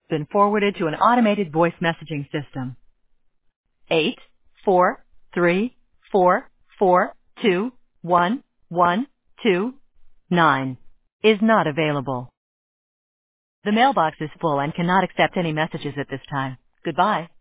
been forwarded to an automated voice messaging system. 84344211129 is not available. The mailbox is full and cannot accept any messages at this time. Goodbye.